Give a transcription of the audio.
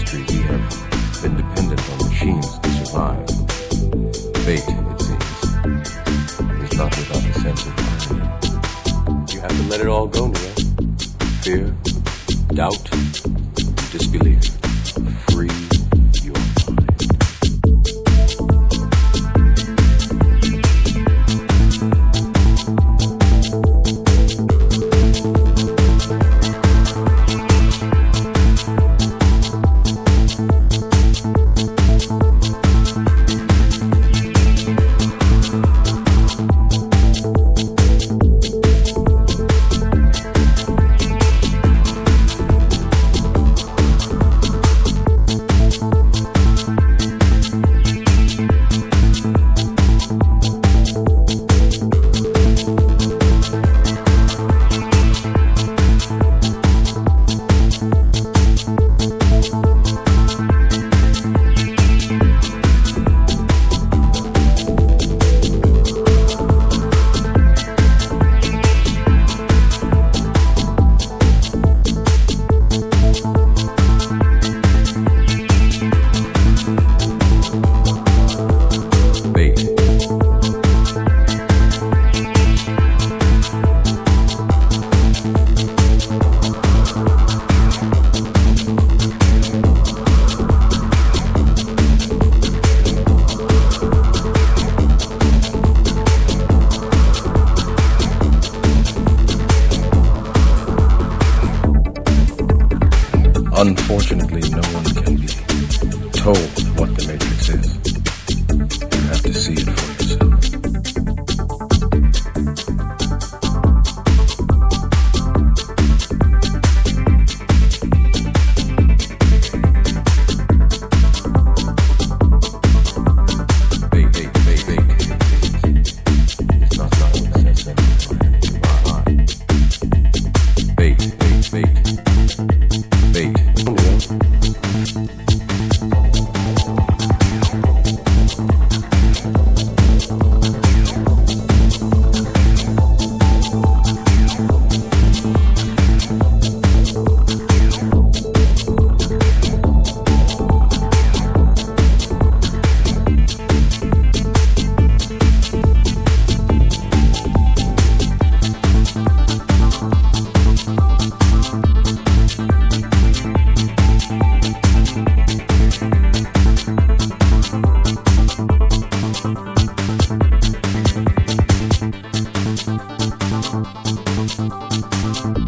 history we have been dependent on machines to survive. Fate, it seems, is not without a sense of irony. You have to let it all go, Neil. Fear, doubt, disbelief. Free your mind. Unfortunately, no one can be told what the Matrix is. You have to see it for yourself. It's not Thank you.